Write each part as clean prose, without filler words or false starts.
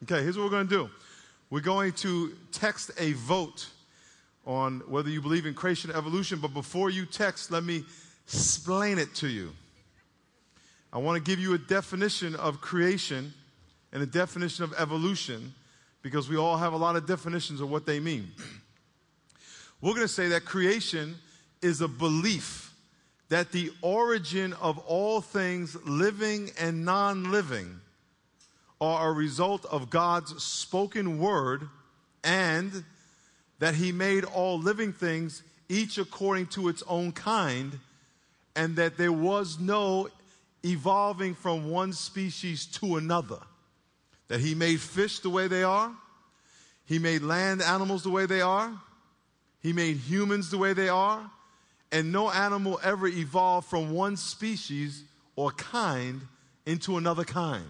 Okay, here's what we're going to do. We're going to text a vote on whether you believe in creation or evolution, but before you text, let me explain it to you. I want to give you a definition of creation and a definition of evolution because we all have a lot of definitions of what they mean. We're going to say that creation is a belief that the origin of all things living and non-living are a result of God's spoken word, and that he made all living things each according to its own kind, and that there was no evolving from one species to another. That he made fish the way they are, he made land animals the way they are, he made humans the way they are, and no animal ever evolved from one species or kind into another kind.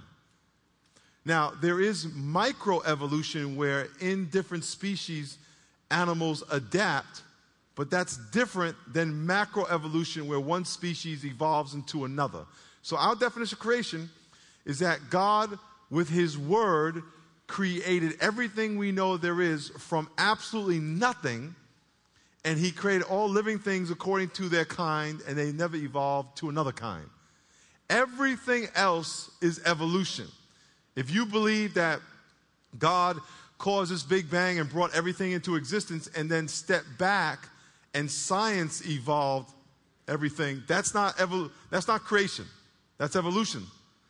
Now, there is microevolution where in different species animals adapt, but that's different than macroevolution where one species evolves into another. So our definition of creation is that God, with his word, created everything we know there is from absolutely nothing, and he created all living things according to their kind, and they never evolved to another kind. Everything else is evolution. If you believe that God caused this Big Bang and brought everything into existence and then stepped back and science evolved everything, that's not creation. That's evolution.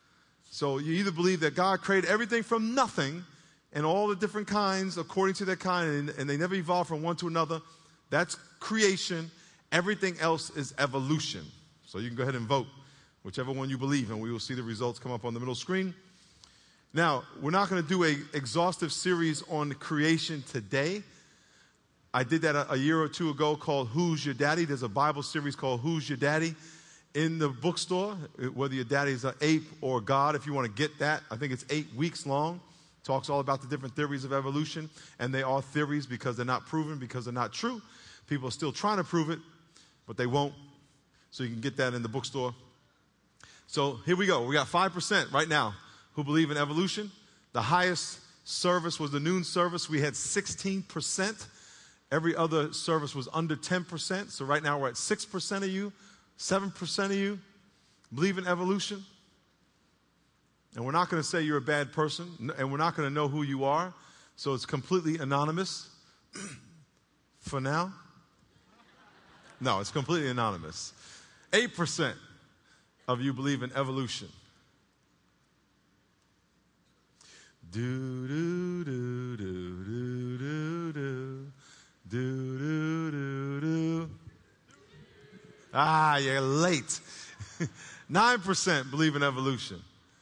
So you either believe that God created everything from nothing and all the different kinds according to their kind, and they never evolved from one to another. That's creation. Everything else is evolution. So you can go ahead and vote, whichever one you believe, and we will see the results come up on the middle screen. Now, we're not going to do an exhaustive series on creation today. I did that a year or two ago called Who's Your Daddy? There's a Bible series called Who's Your Daddy in the bookstore, whether your daddy is an ape or God, if you want to get that. I think it's 8 weeks long. Talks all about the different theories of evolution, and they are theories because they're not proven, because they're not true. People are still trying to prove it, but they won't. So you can get that in the bookstore. So here we go. We got 5% right now who believe in evolution. The highest service was the noon service. We had 16%. Every other service was under 10%. So right now we're at 6% of you, 7% of you believe in evolution. And we're not going to say you're a bad person, and we're not going to know who you are. So it's completely anonymous for now. No, it's completely anonymous. 8% of you believe in evolution. Do do do do do do do do do do do. Ah, you're late. 9% believe in evolution.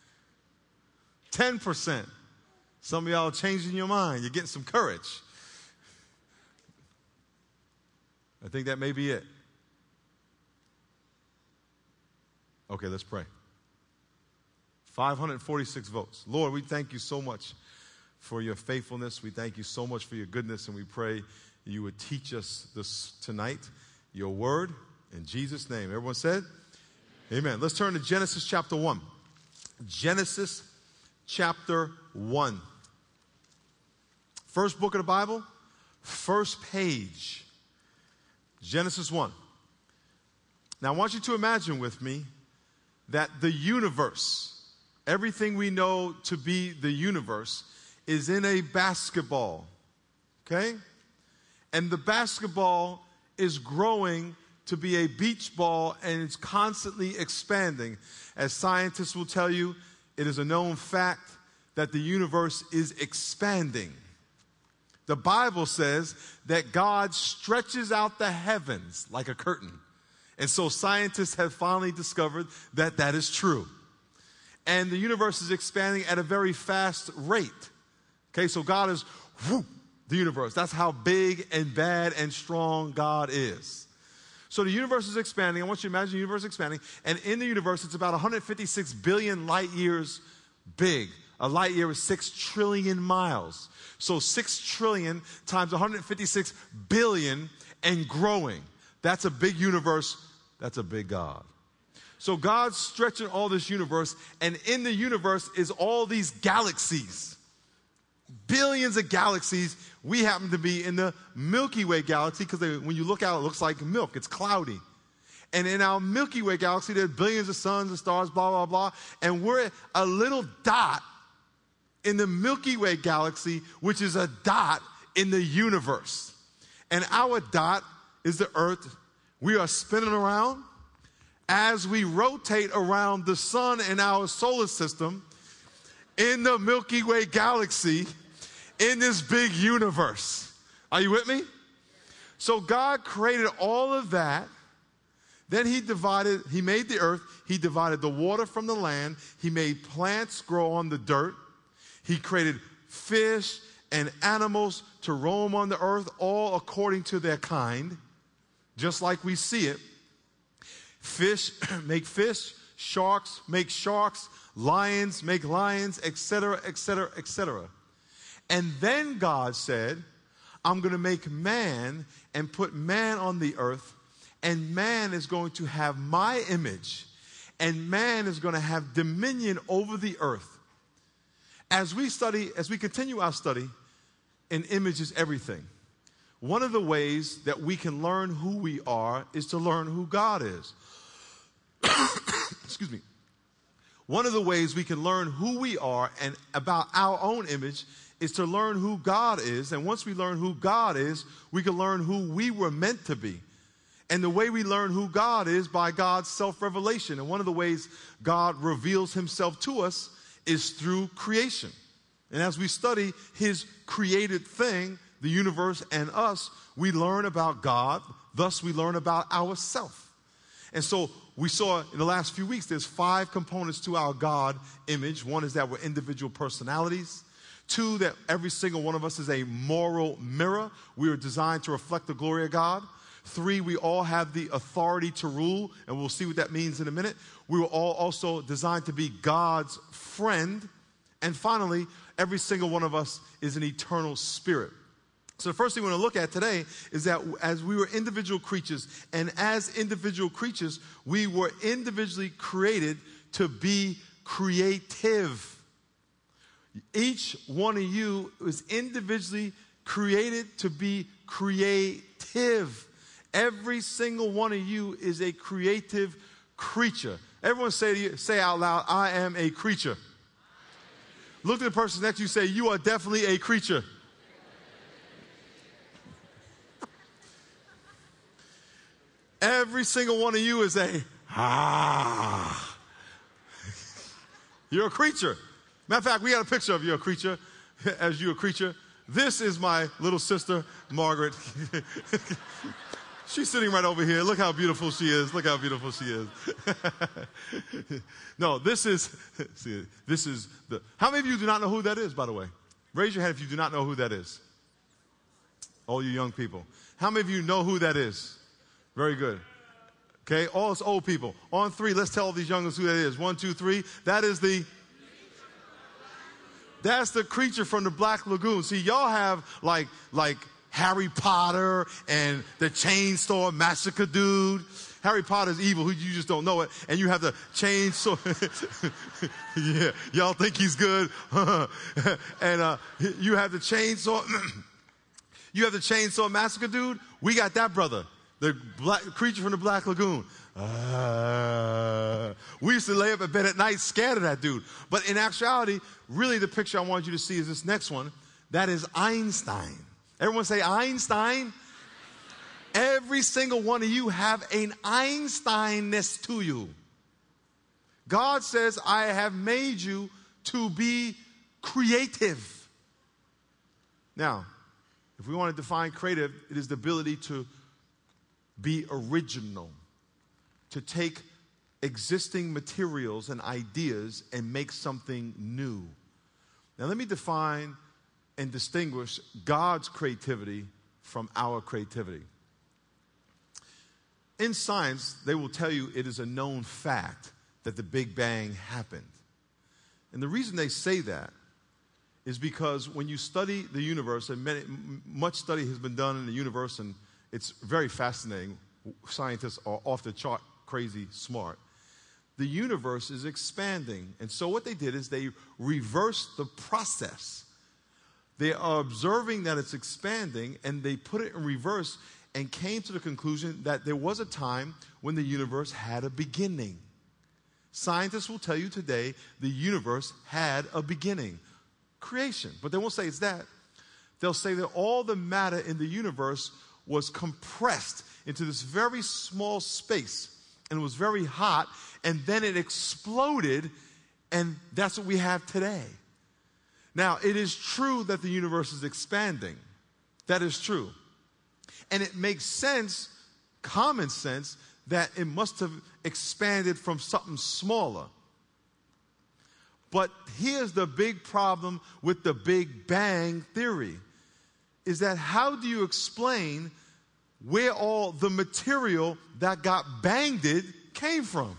10%. Some of y'all are changing your mind. You're getting some courage. I think that may be it. Okay, let's pray. 546 votes. Lord, we thank you so much for your faithfulness. We thank you so much for your goodness, and we pray you would teach us this tonight, your word, in Jesus' name. Everyone said? Amen. Let's turn to Genesis chapter 1. Genesis chapter 1. First book of the Bible, first page. Genesis 1. Now I want you to imagine with me that the universe, everything we know to be the universe, is in a basketball, okay? And the basketball is growing to be a beach ball, and it's constantly expanding. As scientists will tell you, it is a known fact that the universe is expanding. The Bible says that God stretches out the heavens like a curtain. And so scientists have finally discovered that that is true. And the universe is expanding at a very fast rate. Okay, so God is the universe. That's how big and bad and strong God is. So the universe is expanding. I want you to imagine the universe expanding. And in the universe, it's about 156 billion light years big. A light year is 6 trillion miles. So 6 trillion times 156 billion and growing. That's a big universe. That's a big God. So God's stretching all this universe, and in the universe is all these galaxies. billions of galaxies. We happen to be in the Milky Way galaxy because when you look out, it looks like milk. It's cloudy. And in our Milky Way galaxy, there are billions of suns and stars, blah, blah, blah. And we're a little dot in the Milky Way galaxy, which is a dot in the universe. And our dot is the Earth. We are spinning around. As we rotate around the sun in our solar system, in the Milky Way galaxy, in this big universe. Are you with me? So God created all of that. Then he made the earth. He divided the water from the land. He made plants grow on the dirt. He created fish and animals to roam on the earth, all according to their kind, just like we see it. Fish make fish, sharks make sharks, lions make lions, etc., etc., etc. And then God said, I'm going to make man and put man on the earth, and man is going to have my image, and man is going to have dominion over the earth. As we continue our study in Image is Everything, one of the ways that we can learn who we are is to learn who God is. Excuse me. One of the ways we can learn who we are and about our own image is to learn who God is. And once we learn who God is, we can learn who we were meant to be. And the way we learn who God is by God's self-revelation. And one of the ways God reveals himself to us is through creation. And as we study his created thing, the universe and us, we learn about God. Thus, we learn about ourselves. And so we saw in the last few weeks, there's 5 components to our God image. One is that we're individual personalities. 2, that every single one of us is a moral mirror. We are designed to reflect the glory of God. 3, we all have the authority to rule, and we'll see what that means in a minute. We were all also designed to be God's friend. And finally, every single one of us is an eternal spirit. So the first thing we're going to look at today is that as we were individual creatures, and as individual creatures, we were individually created to be creative. Each one of you is individually created to be creative. Every single one of you is a creative creature. Everyone say out loud, I am a creature. Look at the person next to you, say, you are definitely a creature. Every single one of you is You're a creature. Matter of fact, we got a picture of you, a creature, as you a creature. This is my little sister, Margaret. She's sitting right over here. Look how beautiful she is. Look how beautiful she is. No, this is the, how many of you do not know who that is, by the way? Raise your hand if you do not know who that is. All you young people. How many of you know who that is? Very good. Okay, all us old people. On 3, let's tell all these youngers who that is. 1, 2, 3. That's the creature from the Black Lagoon. See, y'all have like Harry Potter and the Chainsaw Massacre dude. Harry Potter's evil, you just don't know it. And you have the chainsaw. Yeah, y'all think he's good. And you have the chainsaw. You have the Chainsaw Massacre dude. We got that brother. The creature from the Black Lagoon. We used to lay up in bed at night scared of that dude. But in actuality, really the picture I want you to see is this next one. That is Einstein. Everyone say Einstein. Every single one of you have an Einstein-ness to you. God says, I have made you to be creative. Now, if we want to define creative, it is the ability to be original, to take existing materials and ideas and make something new. Now, let me define and distinguish God's creativity from our creativity. In science, they will tell you it is a known fact that the Big Bang happened. And the reason they say that is because when you study the universe, and much study has been done in the universe, and it's very fascinating. Scientists are off the chart, crazy smart. The universe is expanding. And so what they did is they reversed the process. They are observing that it's expanding, and they put it in reverse and came to the conclusion that there was a time when the universe had a beginning. Scientists will tell you today the universe had a beginning, creation. But they won't say it's that. They'll say that all the matter in the universe was compressed into this very small space, and it was very hot, and then it exploded, and that's what we have today. Now, it is true that the universe is expanding. That is true. And it makes sense, common sense, that it must have expanded from something smaller. But here's the big problem with the Big Bang theory, is that how do you explain where all the material that got banged came from?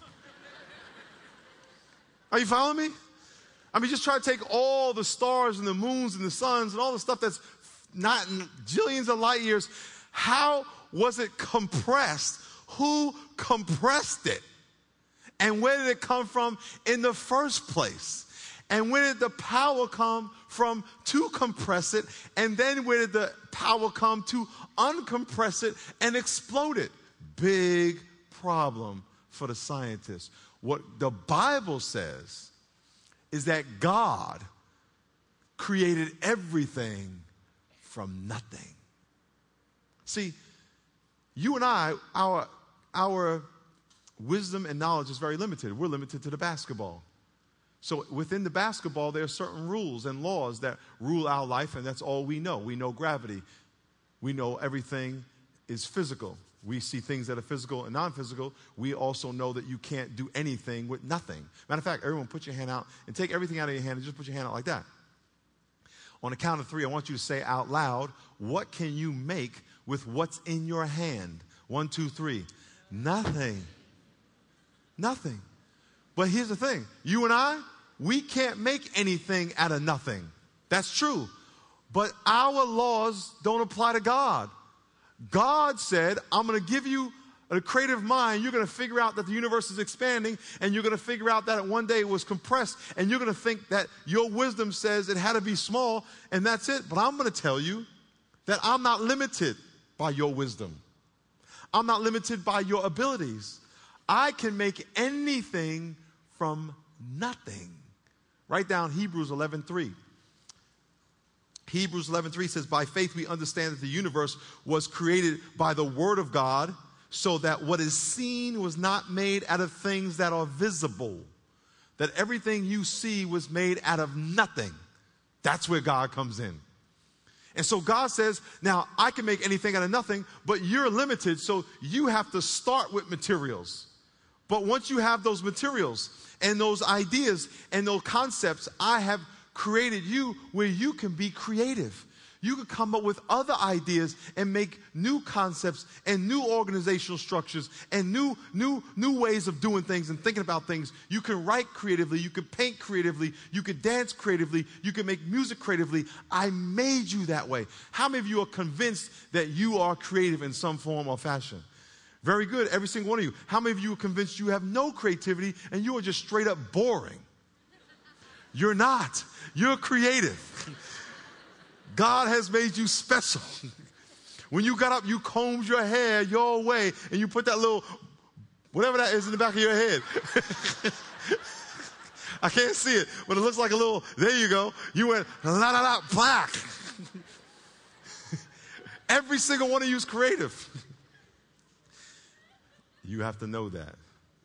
Are you following me? I mean, just try to take all the stars and the moons and the suns and all the stuff that's not in jillions of light years. How was it compressed? Who compressed it? And where did it come from in the first place? And where did the power come from to compress it? And then where did the power come to uncompress it and explode it? Big problem for the scientists. What the Bible says is that God created everything from nothing. See, you and I, our wisdom and knowledge is very limited. We're limited to the basketball. So within the basketball, there are certain rules and laws that rule our life, and that's all we know. We know gravity. We know everything is physical. We see things that are physical and non-physical. We also know that you can't do anything with nothing. Matter of fact, everyone put your hand out and take everything out of your hand and just put your hand out like that. On the count of 3, I want you to say out loud, what can you make with what's in your hand? 1, 2, 3. Nothing. Nothing. But here's the thing. You and I, we can't make anything out of nothing. That's true. But our laws don't apply to God. God said, I'm going to give you a creative mind. You're going to figure out that the universe is expanding, and you're going to figure out that one day it was compressed, and you're going to think that your wisdom says it had to be small, and that's it. But I'm going to tell you that I'm not limited by your wisdom. I'm not limited by your abilities. I can make anything from nothing. Write down Hebrews 11:3. Hebrews 11:3 says, by faith we understand that the universe was created by the word of God, so that what is seen was not made out of things that are visible. That everything you see was made out of nothing. That's where God comes in. And so God says, now I can make anything out of nothing, but you're limited, so you have to start with materials. But once you have those materials and those ideas and those concepts, I have created you where you can be creative. You can come up with other ideas and make new concepts and new organizational structures and new ways of doing things and thinking about things. You can write creatively. You can paint creatively. You can dance creatively. You can make music creatively. I made you that way. How many of you are convinced that you are creative in some form or fashion? Very good, every single one of you. How many of you are convinced you have no creativity and you are just straight up boring? You're not. You're creative. God has made you special. When you got up, you combed your hair your way, and you put that little, whatever that is in the back of your head. I can't see it, but it looks like a little, there you go. You went, la la la, black. Every single one of you is creative. You have to know that.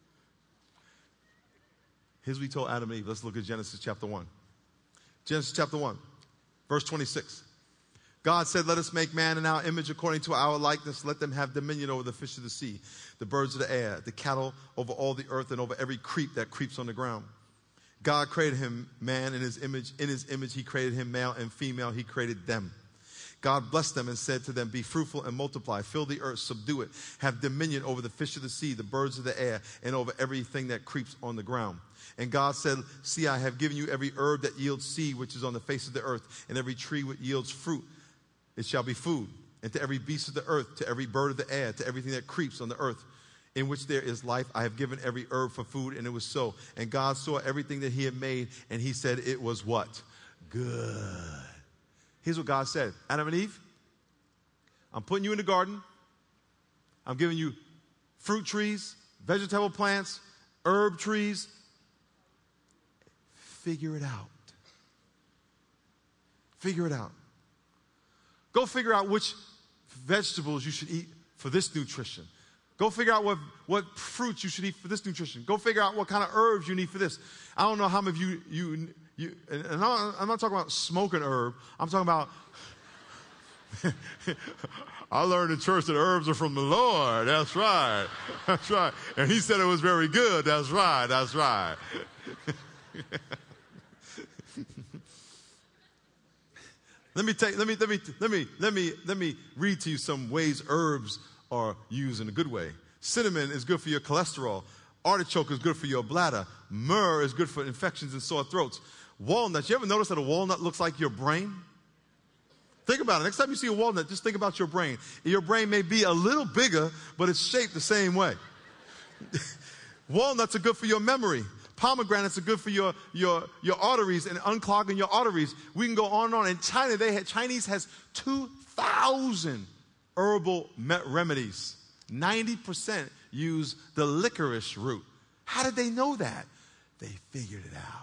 Here's what he told Adam and Eve. Let's look at Genesis chapter 1. Genesis chapter 1, verse 26. God said, let us make man in our image according to our likeness. Let them have dominion over the fish of the sea, the birds of the air, the cattle over all the earth, and over every creep that creeps on the ground. God created him, man, in his image. In his image he created him, male and female he created them. God blessed them and said to them, be fruitful and multiply, fill the earth, subdue it, have dominion over the fish of the sea, the birds of the air, and over everything that creeps on the ground. And God said, see, I have given you every herb that yields seed, which is on the face of the earth, and every tree which yields fruit. It shall be food. And to every beast of the earth, to every bird of the air, to everything that creeps on the earth, in which there is life, I have given every herb for food. And it was so. And God saw everything that he had made, and he said it was what? Good. Here's what God said. Adam and Eve, I'm putting you in the garden. I'm giving you fruit trees, vegetable plants, herb trees. Figure it out. Figure it out. Go figure out which vegetables you should eat for this nutrition. Go figure out what fruits you should eat for this nutrition. Go figure out what kind of herbs you need for this. I don't know how many of you and I'm not talking about smoking herb. I'm talking about, I learned in church that herbs are from the Lord. That's right. That's right. And he said it was very good. That's right. That's right. Let me read to you some ways herbs are used in a good way. Cinnamon is good for your cholesterol. Artichoke is good for your bladder. Myrrh is good for infections and sore throats. Walnuts, you ever notice that a walnut looks like your brain? Think about it. Next time you see a walnut, just think about your brain. Your brain may be a little bigger, but it's shaped the same way. Walnuts are good for your memory. Pomegranates are good for your arteries and unclogging your arteries. We can go on and on. In China, Chinese has 2,000 herbal remedies. 90% use the licorice root. How did they know that? They figured it out.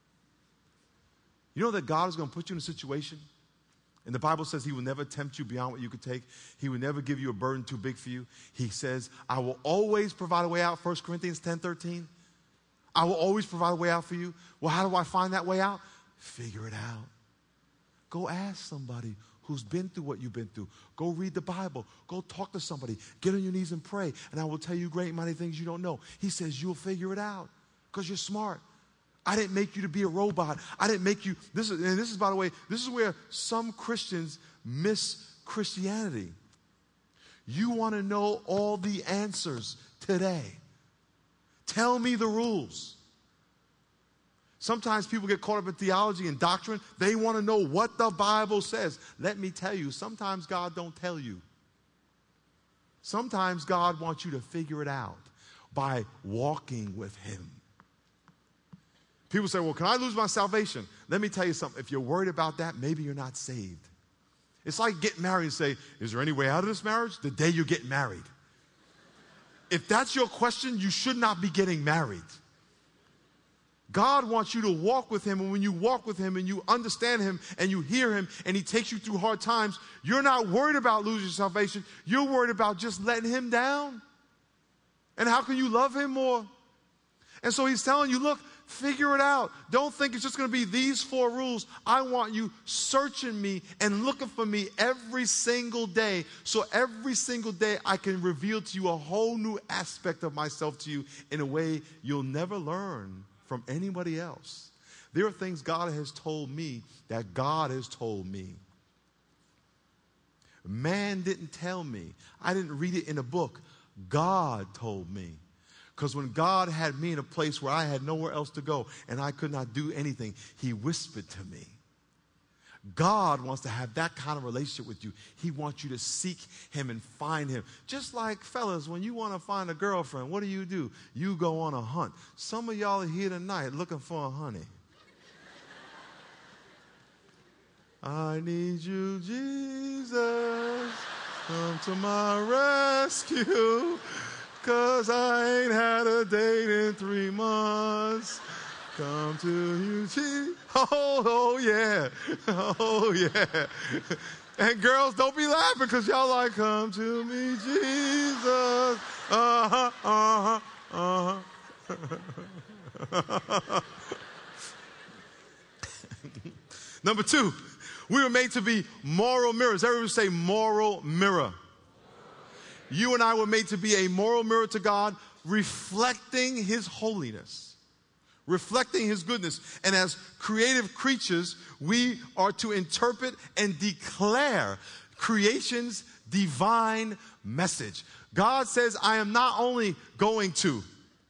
You know that God is going to put you in a situation, and the Bible says he will never tempt you beyond what you could take. He will never give you a burden too big for you. He says, I will always provide a way out, 1 Corinthians 10:13. I will always provide a way out for you. Well, how do I find that way out? Figure it out. Go ask somebody who's been through what you've been through. Go read the Bible. Go talk to somebody. Get on your knees and pray, and I will tell you great and mighty things you don't know. He says you'll figure it out because you're smart. I didn't make you to be a robot. I didn't make you. This is, by the way, this is where some Christians miss Christianity. You want to know all the answers today. Tell me the rules. Sometimes people get caught up in theology and doctrine. They want to know what the Bible says. Let me tell you, sometimes God don't tell you. Sometimes God wants you to figure it out by walking with him. People say, well, can I lose my salvation? Let me tell you something. If you're worried about that, maybe you're not saved. It's like getting married and say, is there any way out of this marriage? The day you get married. If that's your question, you should not be getting married. God wants you to walk with him, and when you walk with him and you understand him and you hear him and he takes you through hard times, you're not worried about losing your salvation. You're worried about just letting him down. And how can you love him more? And so he's telling you, look, figure it out. Don't think it's just going to be these 4 rules. I want you searching me and looking for me every single day. So every single day I can reveal to you a whole new aspect of myself to you in a way you'll never learn from anybody else. There are things God has told me that God has told me. Man didn't tell me. I didn't read it in a book. God told me. Because when God had me in a place where I had nowhere else to go and I could not do anything, he whispered to me. God wants to have that kind of relationship with you. He wants you to seek him and find him. Just like, fellas, when you want to find a girlfriend, what do? You go on a hunt. Some of y'all are here tonight looking for a honey. I need you, Jesus, come to my rescue. 'Cause I ain't had a date in 3 months. Come to you, Jesus. Oh, yeah. Oh, yeah. And girls, don't be laughing because y'all like, come to me, Jesus. Uh-huh, uh-huh, uh-huh. Number 2, we were made to be moral mirrors. Everyone say moral mirror. You and I were made to be a moral mirror to God, reflecting his holiness, reflecting his goodness. And as creative creatures, we are to interpret and declare creation's divine message. God says, I am not only going to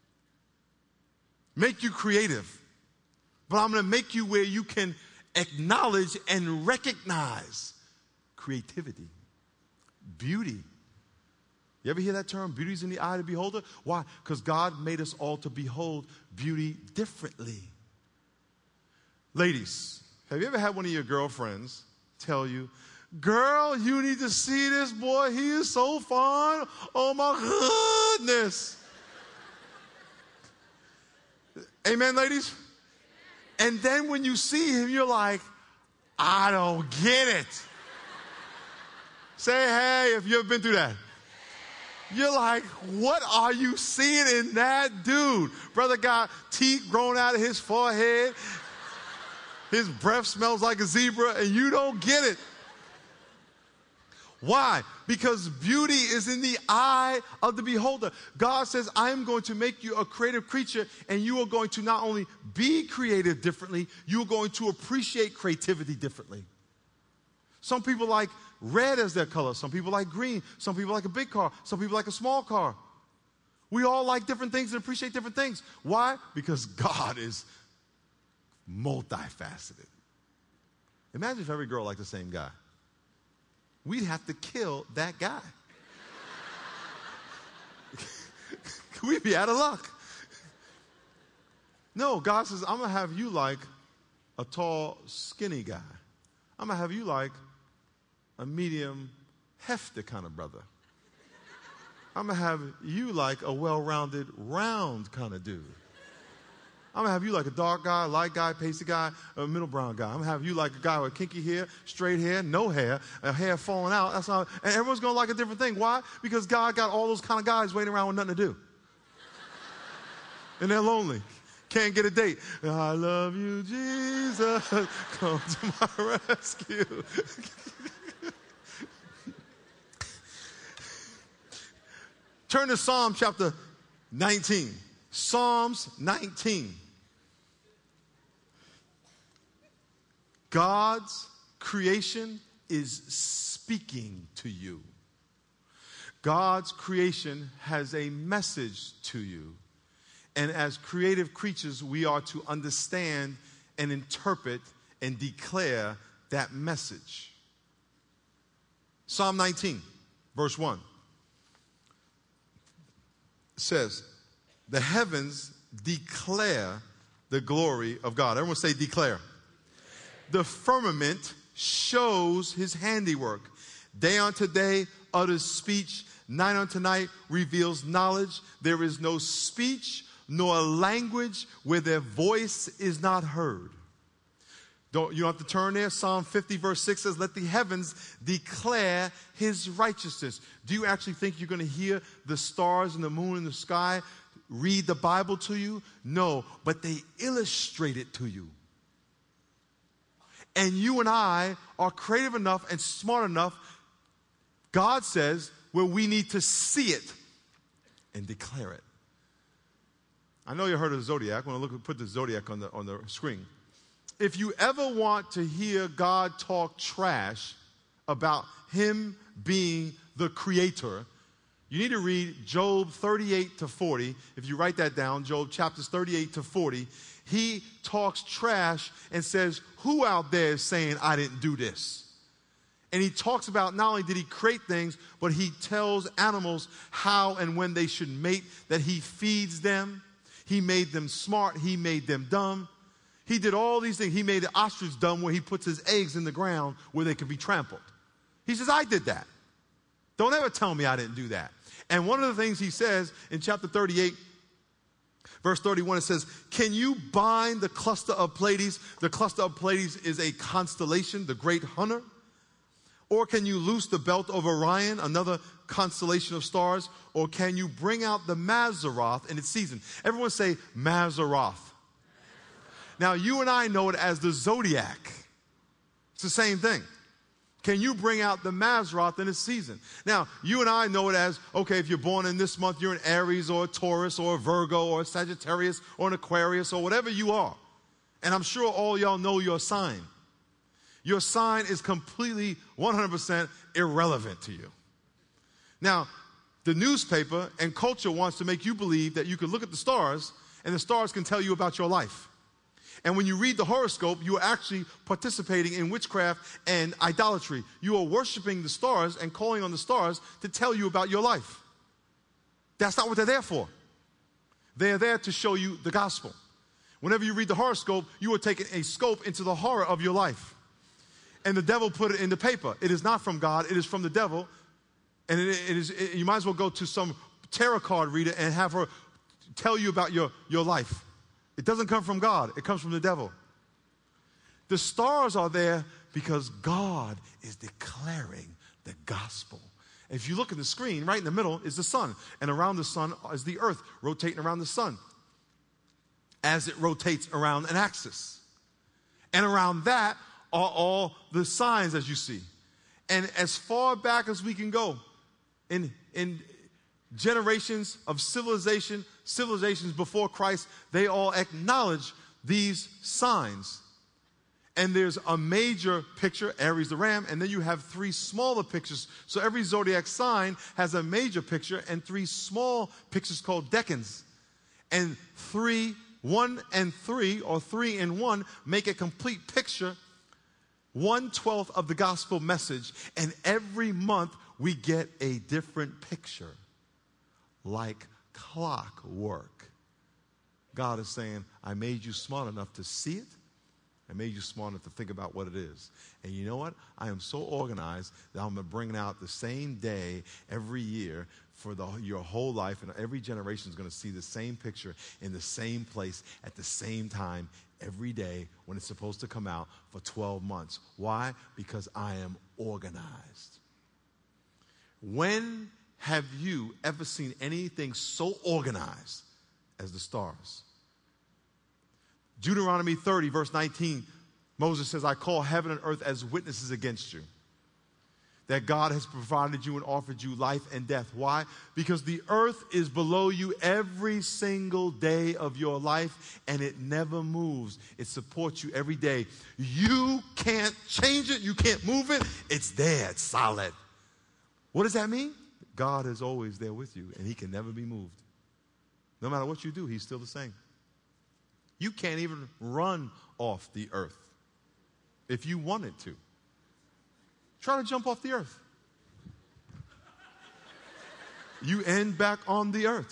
make you creative, but I'm going to make you where you can acknowledge and recognize creativity, beauty. You ever hear that term? Beauty's in the eye of the beholder. Why? Because God made us all to behold beauty differently. Ladies, have you ever had one of your girlfriends tell you, girl, you need to see this boy. He is so fun. Oh, my goodness. Amen, ladies? And then when you see him, you're like, I don't get it. Say hey if you've been through that. You're like, what are you seeing in that dude? Brother got teeth growing out of his forehead. His breath smells like a zebra, and you don't get it. Why? Because beauty is in the eye of the beholder. God says, I am going to make you a creative creature, and you are going to not only be creative differently, you are going to appreciate creativity differently. Some people like red as their color. Some people like green. Some people like a big car. Some people like a small car. We all like different things and appreciate different things. Why? Because God is multifaceted. Imagine if every girl liked the same guy. We'd have to kill that guy. We'd be out of luck. No, God says, I'm going to have you like a tall, skinny guy. I'm going to have you like a medium, hefty kind of brother. I'm going to have you like a well-rounded, round kind of dude. I'm going to have you like a dark guy, light guy, pasty guy, a middle brown guy. I'm going to have you like a guy with kinky hair, straight hair, no hair, hair falling out. That's not, and everyone's going to like a different thing. Why? Because God got all those kind of guys waiting around with nothing to do. And they're lonely. Can't get a date. I love you, Jesus. Come to my rescue. Turn to Psalm chapter 19. Psalms 19. God's creation is speaking to you. God's creation has a message to you. And as creative creatures, we are to understand and interpret and declare that message. Psalm 19, verse 1 says, the heavens declare the glory of God. Everyone say declare. The firmament shows his handiwork. Day unto day utters speech. Night unto night reveals knowledge. There is no speech nor language where their voice is not heard. You don't have to turn there. Psalm 50 verse 6 says, let the heavens declare his righteousness. Do you actually think you're going to hear the stars and the moon in the sky read the Bible to you? No, but they illustrate it to you. And you and I are creative enough and smart enough, God says, where we need to see it and declare it. I know you heard of the zodiac. When I put the zodiac on the screen. If you ever want to hear God talk trash about him being the creator, you need to read Job 38 to 40. If you write that down, Job chapters 38 to 40, he talks trash and says, who out there is saying, I didn't do this? And he talks about not only did he create things, but he tells animals how and when they should mate, that he feeds them. He made them smart. He made them dumb. He did all these things. He made the ostrich dumb where he puts his eggs in the ground where they can be trampled. He says, I did that. Don't ever tell me I didn't do that. And one of the things he says in chapter 38, verse 31, it says, can you bind the cluster of Pleiades? The cluster of Pleiades is a constellation, the great hunter. Or can you loose the belt of Orion, another constellation of stars? Or can you bring out the Mazzaroth in its season? Everyone say Mazzaroth. Now, you and I know it as the zodiac. It's the same thing. Can you bring out the Mazzaroth in its season? Now, you and I know it as, okay, if you're born in this month, you're an Aries or a Taurus or a Virgo or a Sagittarius or an Aquarius or whatever you are. And I'm sure all y'all know your sign. Your sign is completely 100% irrelevant to you. Now, the newspaper and culture wants to make you believe that you can look at the stars and the stars can tell you about your life. And when you read the horoscope, you are actually participating in witchcraft and idolatry. You are worshiping the stars and calling on the stars to tell you about your life. That's not what they're there for. They're there to show you the gospel. Whenever you read the horoscope, you are taking a scope into the horror of your life. and the devil put it in the paper. It is not from God. It is from the devil. And you might as well go to some tarot card reader and have her tell you about your life. It doesn't come from God. It comes from the devil. The stars are there because God is declaring the gospel. If you look at the screen, right in the middle is the sun. And around the sun is the earth rotating around the sun as it rotates around an axis. And around that are all the signs as you see. And as far back as we can go in generations of civilizations before Christ, they all acknowledge these signs. And there's a major picture, Aries the ram, and then you have 3 smaller pictures. So every zodiac sign has a major picture and 3 small pictures called decans. And 1 and 3, or 3 and 1, make a complete picture, 1/12 of the gospel message. And every month we get a different picture, like clockwork. God is saying, I made you smart enough to see it. I made you smart enough to think about what it is. And you know what? I am so organized that I'm bringing out the same day every year for your whole life, and every generation is going to see the same picture in the same place at the same time every day when it's supposed to come out for 12 months. Why? Because I am organized. When have you ever seen anything so organized as the stars? Deuteronomy 30, verse 19, Moses says, I call heaven and earth as witnesses against you, that God has provided you and offered you life and death. Why? Because the earth is below you every single day of your life, and it never moves. It supports you every day. You can't change it. You can't move it. It's there. It's solid. What does that mean? God is always there with you, and he can never be moved. No matter what you do, he's still the same. You can't even run off the earth if you wanted to. Try to jump off the earth. You end back on the earth.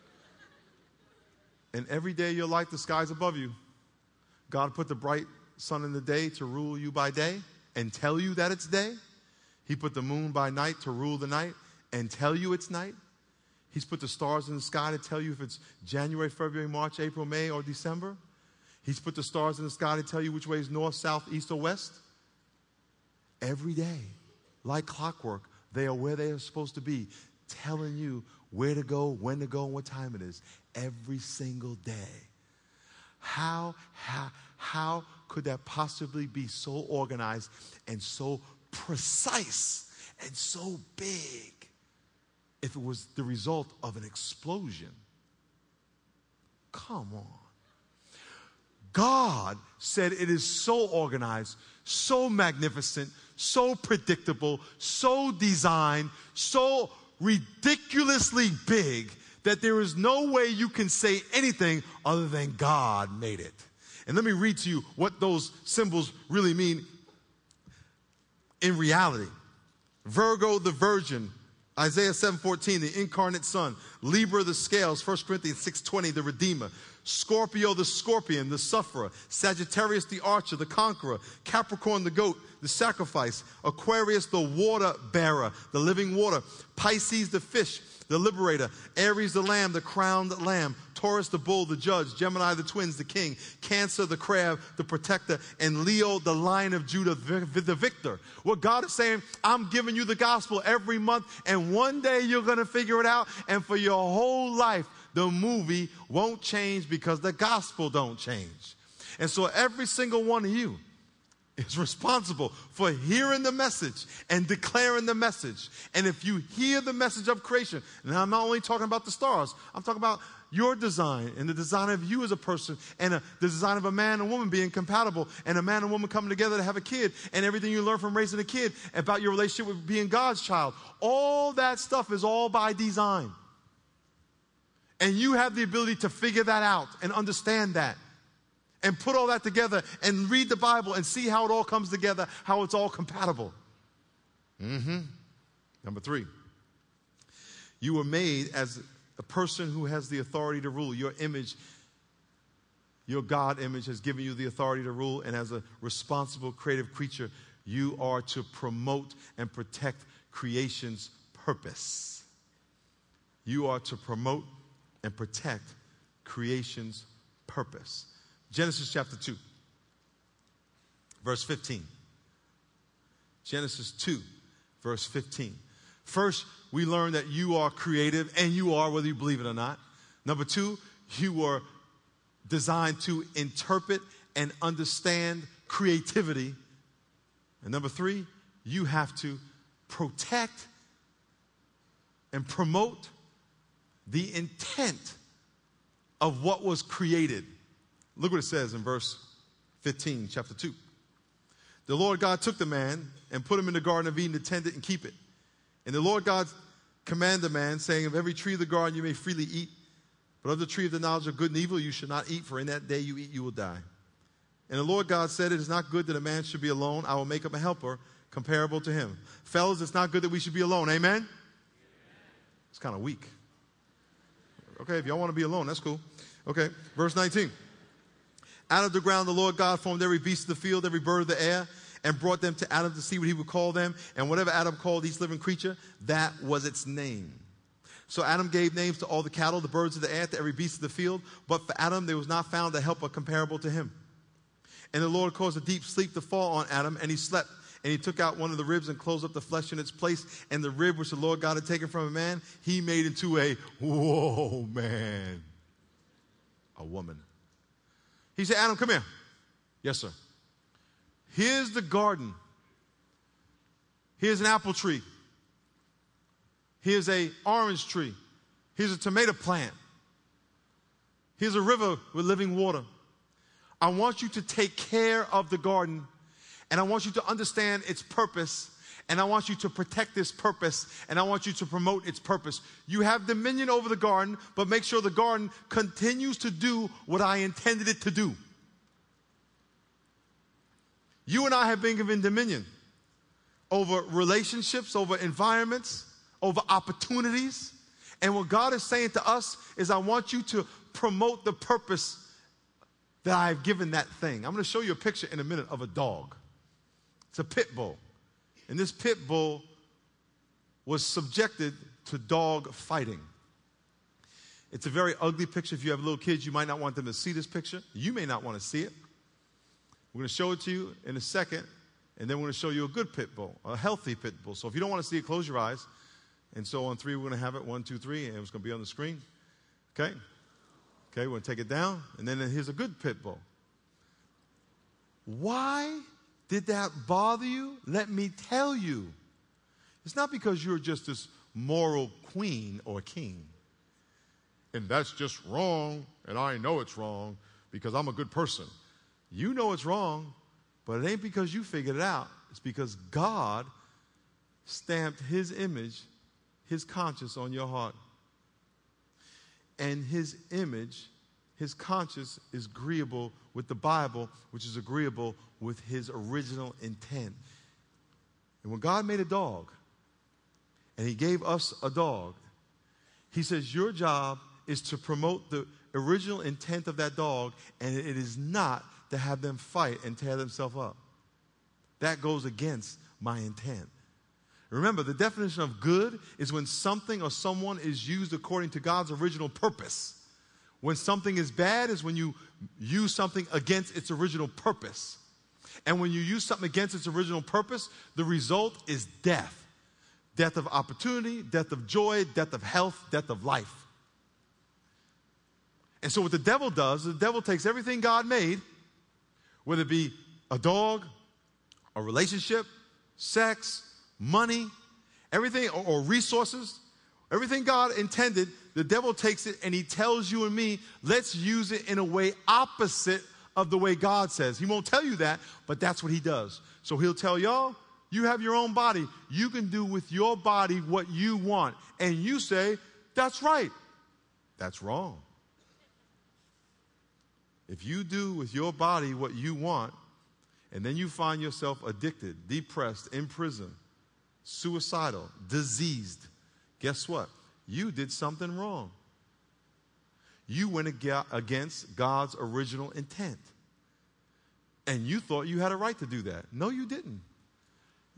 And every day of your life, the sky's above you. God put the bright sun in the day to rule you by day and tell you that it's day. He put the moon by night to rule the night and tell you it's night. He's put the stars in the sky to tell you if it's January, February, March, April, May, or December. He's put the stars in the sky to tell you which way is north, south, east, or west. Every day, like clockwork, they are where they are supposed to be, telling you where to go, when to go, and what time it is. Every single day. How could that possibly be so organized and so precise and so big if it was the result of an explosion? Come on. God said it is so organized, so magnificent, so predictable, so designed, so ridiculously big that there is no way you can say anything other than God made it. And let me read to you what those symbols really mean in reality. Virgo, the virgin. Isaiah 7:14, the incarnate son. Libra, the scales. 1 Corinthians 6:20, the redeemer. Scorpio, the scorpion, the sufferer. Sagittarius, the archer, the conqueror. Capricorn, the goat, the sacrifice. Aquarius, the water bearer, the living water. Pisces, the fish, the liberator. Aries, the lamb, the crowned lamb. Taurus, the bull, the judge. Gemini, the twins, the king. Cancer, the crab, the protector. And Leo, the lion of Judah, the victor. What God is saying, I'm giving you the gospel every month, and one day you're going to figure it out, and for your whole life, the movie won't change because the gospel don't change. And so every single one of you is responsible for hearing the message and declaring the message. And if you hear the message of creation, and I'm not only talking about the stars, I'm talking about your design and the design of you as a person, and the design of a man and woman being compatible, and a man and woman coming together to have a kid, and everything you learn from raising a kid about your relationship with being God's child. All that stuff is all by design. And you have the ability to figure that out and understand that and put all that together and read the Bible and see how it all comes together, how it's all compatible. Number 3, you were made as a person who has the authority to rule. Your image, your God image has given you the authority to rule, and as a responsible, creative creature, You are to promote and protect creation's purpose. You are to promote and protect creation's purpose. Genesis chapter 2, verse 15. Genesis 2, verse 15. First, we learn that you are creative, and you are, whether you believe it or not. Number two, you were designed to interpret and understand creativity. And number three, you have to protect and promote the intent of what was created. Look what it says in verse 15, chapter 2. The Lord God took the man and put him in the Garden of Eden to tend it and keep it. And the Lord God commanded the man, saying, of every tree of the garden you may freely eat, but of the tree of the knowledge of good and evil you should not eat, for in that day you eat, you will die. And the Lord God said, it is not good that a man should be alone. I will make him a helper comparable to him. Fellas, it's not good that we should be alone. Amen? It's kind of weak. Okay, if y'all want to be alone, that's cool. Okay, verse 19. Out of the ground the Lord God formed every beast of the field, every bird of the air, and brought them to Adam to see what he would call them. And whatever Adam called each living creature, that was its name. So Adam gave names to all the cattle, the birds of the air, to every beast of the field. But for Adam there was not found a helper comparable to him. And the Lord caused a deep sleep to fall on Adam, and he slept. And he took out one of the ribs and closed up the flesh in its place. And the rib which the Lord God had taken from a man, he made into a woman. He said, Adam, come here. Yes, sir. Here's the garden. Here's an apple tree. Here's an orange tree. Here's a tomato plant. Here's a river with living water. I want you to take care of the garden, and I want you to understand its purpose, and I want you to protect this purpose, and I want you to promote its purpose. You have dominion over the garden, but make sure the garden continues to do what I intended it to do. You and I have been given dominion over relationships, over environments, over opportunities. And what God is saying to us is, I want you to promote the purpose that I've given that thing. I'm going to show you a picture in a minute of a dog. It's a pit bull. And this pit bull was subjected to dog fighting. It's a very ugly picture. If you have little kids, you might not want them to see this picture. You may not want to see it. We're going to show it to you in a second, and then we're going to show you a good pit bull, a healthy pit bull. So if you don't want to see it, close your eyes. And so on three, we're going to have it. 1, 2, 3, and it's going to be on the screen. Okay? Okay, we're going to take it down, and then here's a good pit bull. Why did that bother you? Let me tell you. It's not because you're just this moral queen or king. And that's just wrong, and I know it's wrong because I'm a good person. You know it's wrong, but it ain't because you figured it out. It's because God stamped his image, his conscience on your heart. And his image, his conscience is agreeable with the Bible, which is agreeable with his original intent. And when God made a dog, and he gave us a dog, he says your job is to promote the original intent of that dog, and it is not to have them fight and tear themselves up. That goes against my intent. Remember, the definition of good is when something or someone is used according to God's original purpose. When something is bad is when you use something against its original purpose. And when you use something against its original purpose, the result is death. Death of opportunity, death of joy, death of health, death of life. And so what the devil does, the devil takes everything God made, whether it be a dog, a relationship, sex, money, everything, or resources, everything God intended, the devil takes it and he tells you and me, let's use it in a way opposite of the way God says. He won't tell you that, but that's what he does. So he'll tell y'all, you have your own body. You can do with your body what you want. And you say, that's right. That's wrong. If you do with your body what you want, and then you find yourself addicted, depressed, in prison, suicidal, diseased, guess what? You did something wrong. You went against God's original intent. And you thought you had a right to do that. No, you didn't.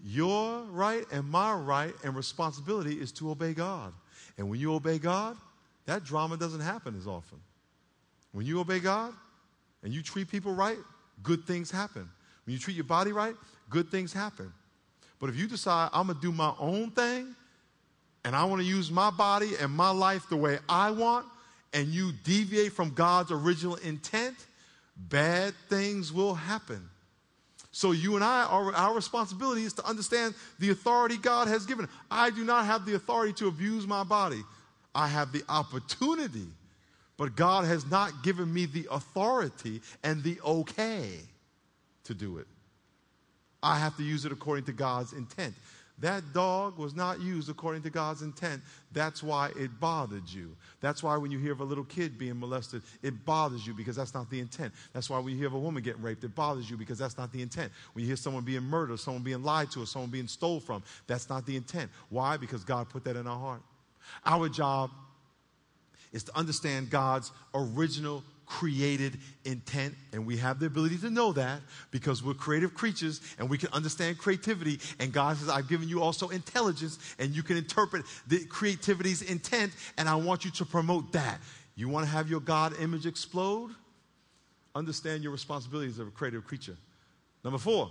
Your right and my right and responsibility is to obey God. And when you obey God, that drama doesn't happen as often. When you obey God and you treat people right, good things happen. When you treat your body right, good things happen. But if you decide I'm going to do my own thing and I want to use my body and my life the way I want, and you deviate from God's original intent, bad things will happen. So you and our responsibility is to understand the authority God has given. I do not have the authority to abuse my body. I have the opportunity, but God has not given me the authority and the okay to do it. I have to use it according to God's intent. That dog was not used according to God's intent. That's why it bothered you. That's why when you hear of a little kid being molested, it bothers you because that's not the intent. That's why when you hear of a woman getting raped, it bothers you because that's not the intent. When you hear someone being murdered, someone being lied to, or someone being stole from, that's not the intent. Why? Because God put that in our heart. Our job is to understand God's original created intent, and we have the ability to know that because we're creative creatures and we can understand creativity, and God says, I've given you also intelligence and you can interpret the creativity's intent, and I want you to promote that. You want to have your God image explode? Understand your responsibilities as a creative creature. Number four,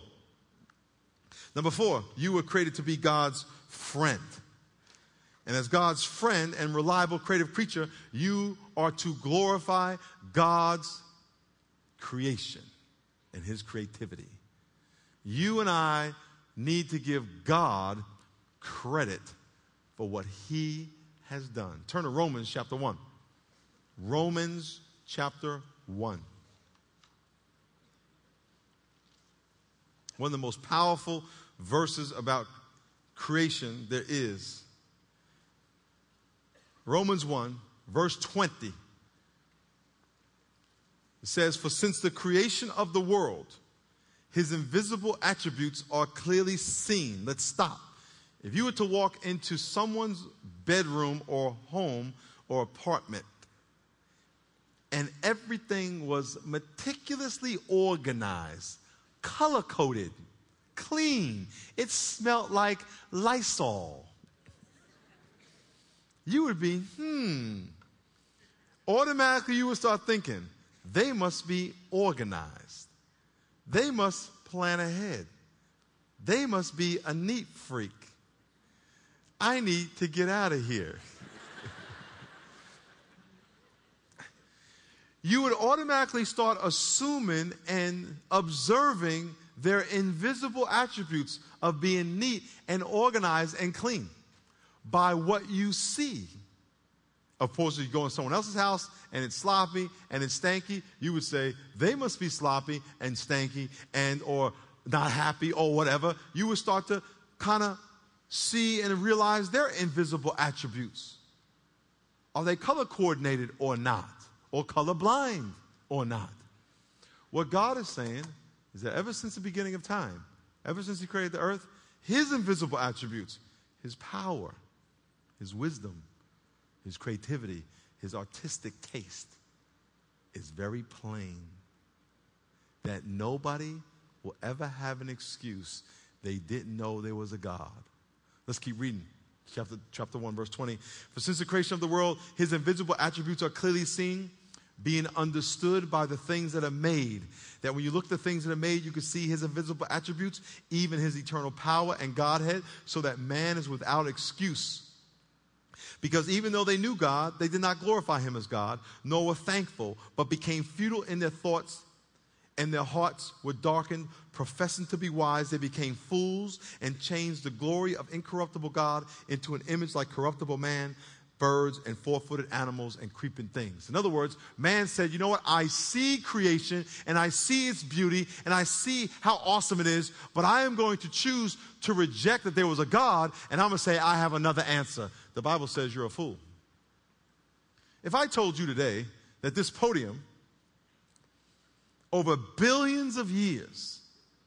you were created to be God's friend. And as God's friend and reliable creative creature, you are to glorify God's creation and his creativity. You and I need to give God credit for what he has done. Turn to Romans chapter 1. Romans chapter 1. One of the most powerful verses about creation there is. Romans 1, verse 20. It says, for since the creation of the world, his invisible attributes are clearly seen. Let's stop. If you were to walk into someone's bedroom or home or apartment, and everything was meticulously organized, color-coded, clean, it smelled like Lysol, you would be, automatically you would start thinking, they must be organized. They must plan ahead. They must be a neat freak. I need to get out of here. You would automatically start assuming and observing their invisible attributes of being neat and organized and clean by what you see. Of course, if you go in someone else's house and it's sloppy and it's stanky, you would say, they must be sloppy and stanky and or not happy or whatever. You would start to kind of see and realize their invisible attributes. Are they color coordinated or not? Or color blind or not? What God is saying is that ever since the beginning of time, ever since he created the earth, his invisible attributes, his power, his wisdom, his creativity, his artistic taste is very plain. That nobody will ever have an excuse they didn't know there was a God. Let's keep reading. Chapter 1, verse 20. For since the creation of the world, his invisible attributes are clearly seen, being understood by the things that are made. That when you look at the things that are made, you can see his invisible attributes, even his eternal power and Godhead, so that man is without excuse. Because even though they knew God, they did not glorify him as God, nor were thankful, but became futile in their thoughts, and their hearts were darkened. Professing to be wise, they became fools and changed the glory of incorruptible God into an image like corruptible man, birds, and four-footed animals, and creeping things. In other words, man said, you know what? I see creation, and I see its beauty, and I see how awesome it is, but I am going to choose to reject that there was a God, and I'm going to say I have another answer. The Bible says you're a fool. If I told you today that this podium, over billions of years,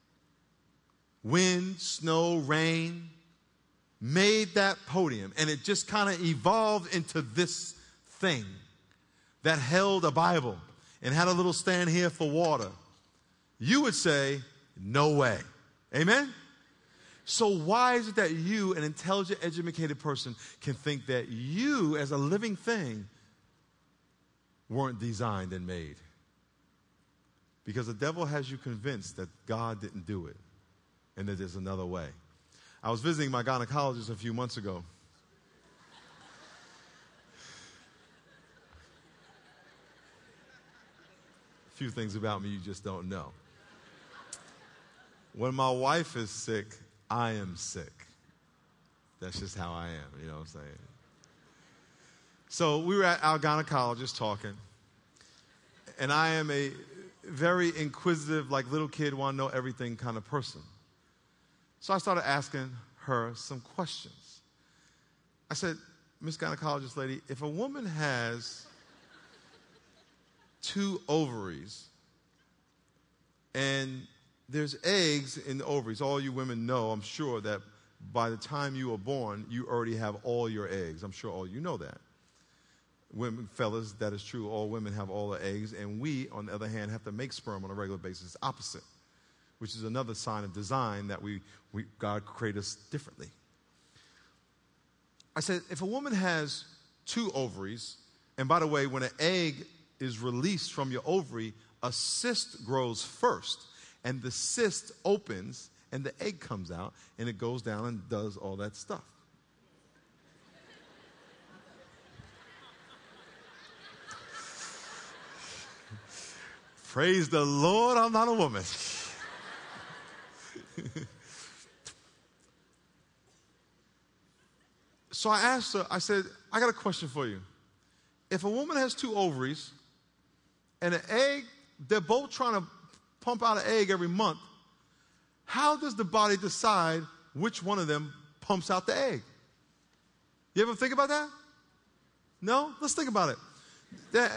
wind, snow, rain, made that podium, and it just kind of evolved into this thing that held a Bible and had a little stand here for water, you would say, no way. Amen? So why is it that you, an intelligent, educated person, can think that you, as a living thing, weren't designed and made? Because the devil has you convinced that God didn't do it and that there's another way. I was visiting my gynecologist a few months ago. A few things about me you just don't know. When my wife is sick, I am sick. That's just how I am, you know what I'm saying? So we were at our gynecologist talking, and I am a very inquisitive, like little kid, want to know everything kind of person. So I started asking her some questions. I said, Miss Gynecologist lady, if a woman has 2 ovaries and there's eggs in the ovaries, all you women know, I'm sure, that by the time you are born, you already have all your eggs. I'm sure all you know that. Women, fellas, that is true. All women have all the eggs, and we, on the other hand, have to make sperm on a regular basis. It's opposite, which is another sign of design that God created us differently. I said, if a woman has 2 ovaries, and by the way, when an egg is released from your ovary, a cyst grows first, and the cyst opens, and the egg comes out, and it goes down and does all that stuff. Praise the Lord, I'm not a woman. So I asked her, I said, I got a question for you. If a woman has 2 ovaries and an egg, they're both trying to pump out an egg every month, how does the body decide which one of them pumps out the egg? You ever think about that? No? Let's think about it.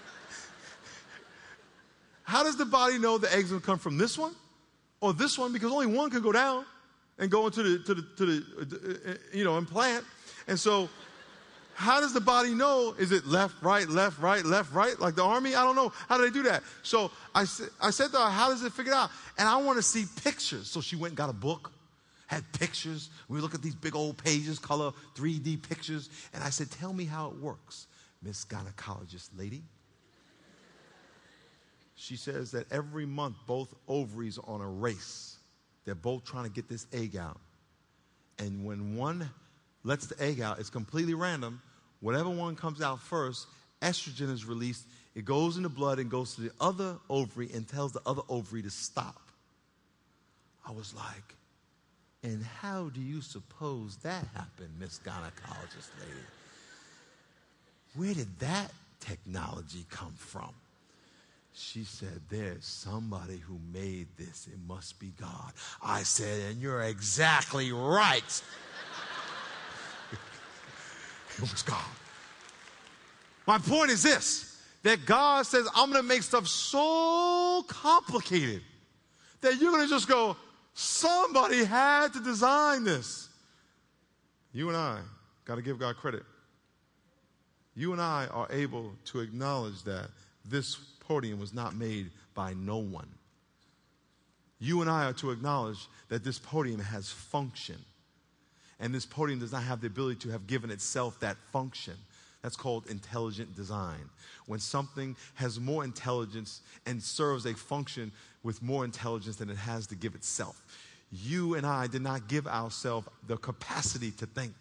How does the body know the eggs will come from this one or this one? Because only one can go down and go into the implant. And so how does the body know? Is it left, right, left, right, left, right? Like the army? I don't know. How do they do that? So I said to her, how does it figure it out? And I want to see pictures. So she went and got a book, had pictures. We look at these big old pages, color 3D pictures. And I said, tell me how it works, Miss Gynecologist lady. She says that every month, both ovaries are on a race. They're both trying to get this egg out. And when one lets the egg out, it's completely random. Whatever one comes out first, estrogen is released. It goes in the blood and goes to the other ovary and tells the other ovary to stop. I was like, and how do you suppose that happened, Miss Gynecologist lady? Where did that technology come from? She said, there's somebody who made this. It must be God. I said, and you're exactly right. It was God. My point is this, that God says, I'm going to make stuff so complicated that you're going to just go, somebody had to design this. You and I got to give God credit. You and I are able to acknowledge that this podium was not made by no one. You and I are to acknowledge that this podium has function. And this podium does not have the ability to have given itself that function. That's called intelligent design. When something has more intelligence and serves a function with more intelligence than it has to give itself. You and I did not give ourselves the capacity to think.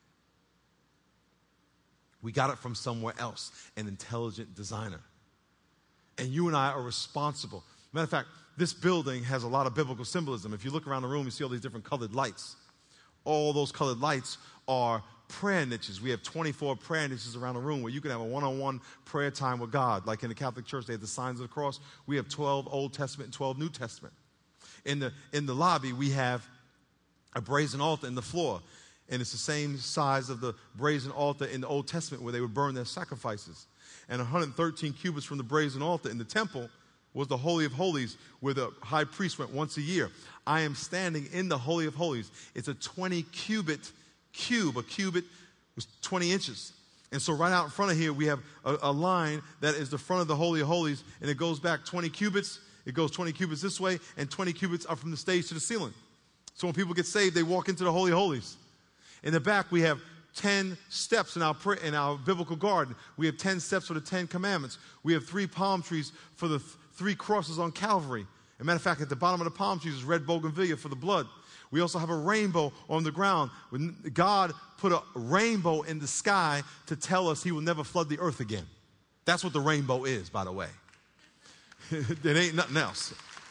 We got it from somewhere else, an intelligent designer. And you and I are responsible. Matter of fact, this building has a lot of biblical symbolism. If you look around the room, you see all these different colored lights. All those colored lights are prayer niches. We have 24 prayer niches around the room where you can have a one-on-one prayer time with God. Like in the Catholic Church, they have the signs of the cross. We have 12 Old Testament and 12 New Testament. In the lobby, we have a brazen altar in the floor. And it's the same size of the brazen altar in the Old Testament where they would burn their sacrifices. And 113 cubits from the brazen altar in the temple was the Holy of Holies, where the high priest went once a year. I am standing in the Holy of Holies. It's a 20-cubit cube. A cubit was 20 inches. And so right out in front of here, we have a line that is the front of the Holy of Holies, and it goes back 20 cubits. It goes 20 cubits this way, and 20 cubits up from the stage to the ceiling. So when people get saved, they walk into the Holy of Holies. In the back, we have 10 steps in our biblical garden. We have 10 steps for the 10 commandments. We have 3 palm trees for the 3 crosses on Calvary. As a matter of fact, at the bottom of the palm trees is red bougainvillea for the blood. We also have a rainbow on the ground. When God put a rainbow in the sky to tell us he will never flood the earth again. That's what the rainbow is, by the way. It ain't nothing else.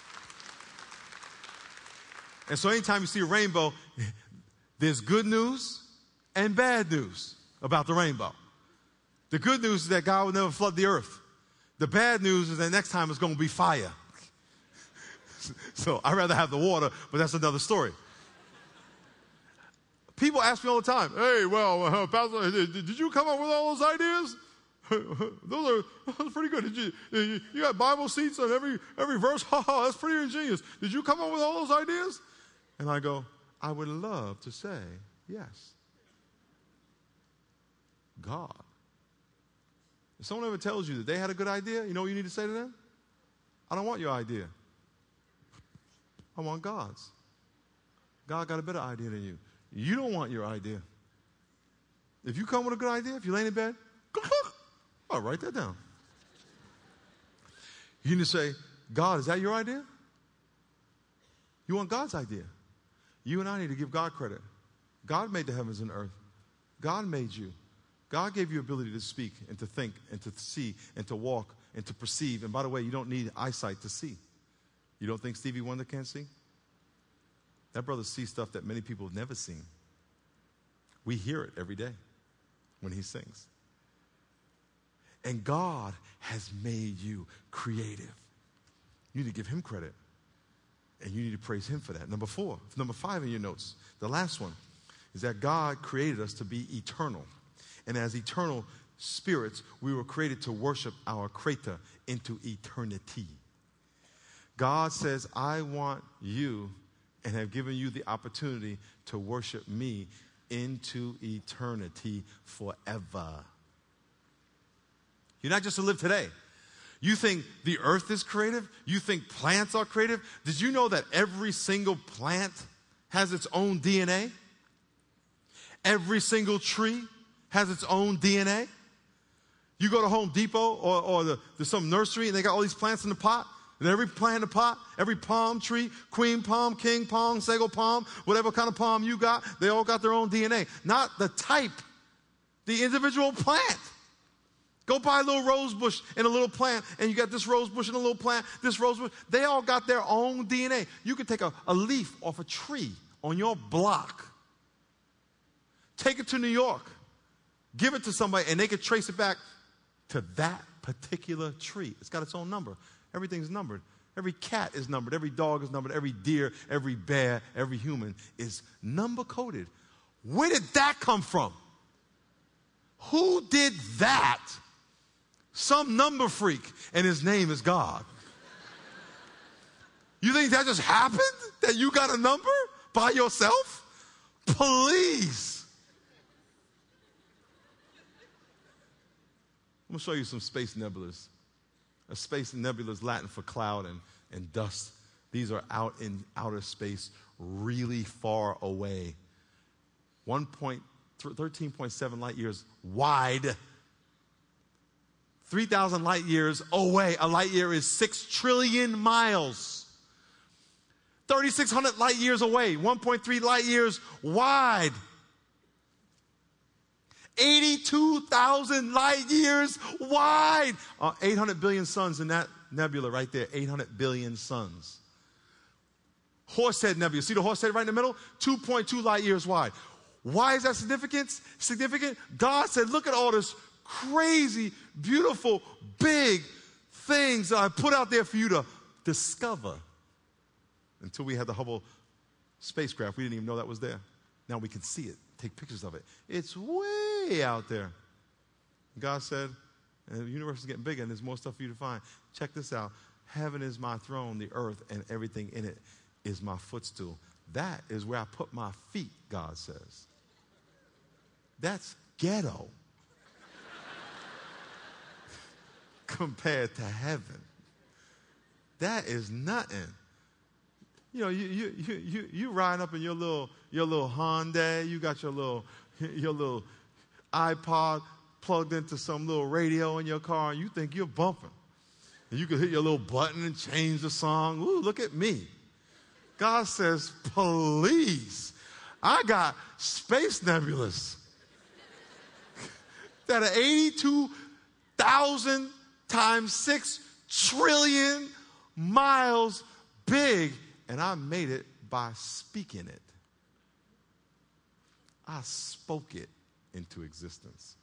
And so anytime you see a rainbow, there's good news and bad news about the rainbow. The good news is that God will never flood the earth. The bad news is that next time it's going to be fire. So I'd rather have the water, but that's another story. People ask me all the time, hey, well, Pastor, did you come up with all those ideas? Those are pretty good. You got Bible seats on every verse? That's pretty ingenious. Did you come up with all those ideas? And I go, I would love to say yes. God. If someone ever tells you that they had a good idea, you know what you need to say to them? I don't want your idea. I want God's. God got a better idea than you. You don't want your idea. If you come with a good idea, if you're laying in bed, I'll write that down. You need to say, God, is that your idea? You want God's idea. You and I need to give God credit. God made the heavens and earth. God made you. God gave you ability to speak and to think and to see and to walk and to perceive. And by the way, you don't need eyesight to see. You don't think Stevie Wonder can't sing? That brother sees stuff that many people have never seen. We hear it every day when he sings. And God has made you creative. You need to give him credit. And you need to praise him for that. Number 5 in your notes, the last one, is that God created us to be eternal. And as eternal spirits, we were created to worship our Creator into eternity. God says, I want you and have given you the opportunity to worship me into eternity forever. You're not just to live today. You think the earth is creative? You think plants are creative? Did you know that every single plant has its own DNA? Every single tree has its own DNA. You go to Home Depot or there's some nursery and they got all these plants in the pot. And every plant in the pot, every palm tree, queen palm, king palm, sago palm, whatever kind of palm you got, they all got their own DNA. Not the type, the individual plant. Go buy a little rose bush and a little plant, and you got this rose bush and a little plant, this rose bush. They all got their own DNA. You can take a leaf off a tree on your block, take it to New York, give it to somebody, and they can trace it back to that particular tree. It's got its own number. Everything's numbered. Every cat is numbered. Every dog is numbered. Every deer, every bear, every human is number coded. Where did that come from? Who did that? Some number freak, and his name is God. You think that just happened? That you got a number by yourself? Please. I'm going to show you some space nebulas. A space nebula is Latin for cloud and dust. These are out in outer space, really far away. 13.7 light years wide. 3,000 light years away. A light year is 6 trillion miles. 3,600 light years away. 1.3 light years wide. 82,000 light years wide. 800 billion suns in that nebula right there. 800 billion suns. Horsehead Nebula. See the Horsehead right in the middle? 2.2 light years wide. Why is that significant? God said, look at all this crazy, beautiful, big things that I put out there for you to discover. Until we had the Hubble spacecraft, we didn't even know that was there. Now we can see it, take pictures of it. It's way out there. God said, and the universe is getting bigger and there's more stuff for you to find. Check this out. Heaven is my throne, the earth and everything in it is my footstool. That is where I put my feet, God says. That's ghetto. Compared to heaven. That is nothing. you riding up in your little Hyundai. You got your little iPod plugged into some little radio in your car, and you think you're bumping. And you can hit your little button and change the song. Ooh, look at me. God says, please. I got space nebulas that are 82,000 times 6 trillion miles big, and I made it by speaking it. I spoke it into existence.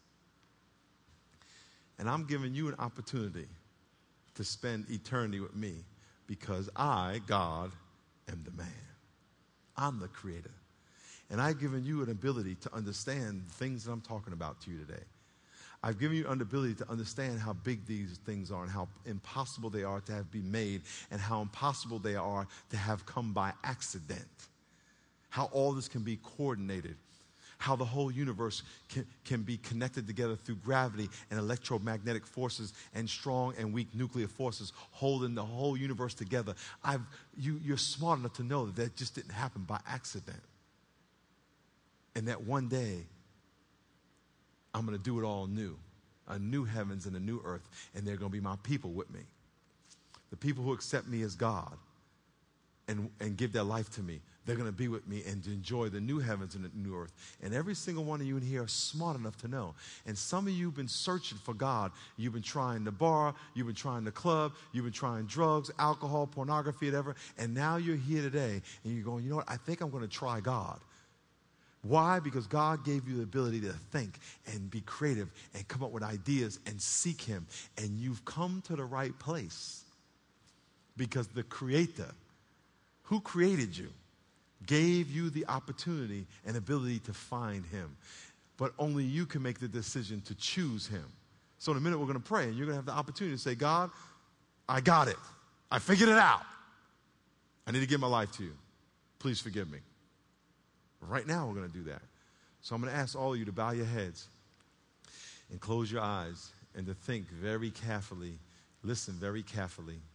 And I'm giving you an opportunity to spend eternity with me because I, God, am the man. I'm the creator. And I've given you an ability to understand the things that I'm talking about to you today. I've given you an ability to understand how big these things are and how impossible they are to have been made and how impossible they are to have come by accident. How all this can be coordinated. How the whole universe can be connected together through gravity and electromagnetic forces and strong and weak nuclear forces holding the whole universe together. You're smart enough to know that just didn't happen by accident. And that one day, I'm going to do it all new. A new heavens and a new earth. And they're going to be my people with me. The people who accept me as God and give their life to me. They're going to be with me and enjoy the new heavens and the new earth. And every single one of you in here are smart enough to know. And some of you have been searching for God. You've been trying the bar. You've been trying the club. You've been trying drugs, alcohol, pornography, whatever. And now you're here today and you're going, you know what? I think I'm going to try God. Why? Because God gave you the ability to think and be creative and come up with ideas and seek Him. And you've come to the right place. Because the Creator, who created you, gave you the opportunity and ability to find Him. But only you can make the decision to choose Him. So in a minute we're going to pray and you're going to have the opportunity to say, God, I got it. I figured it out. I need to give my life to you. Please forgive me. Right now we're going to do that. So I'm going to ask all of you to bow your heads and close your eyes and to think very carefully, listen very carefully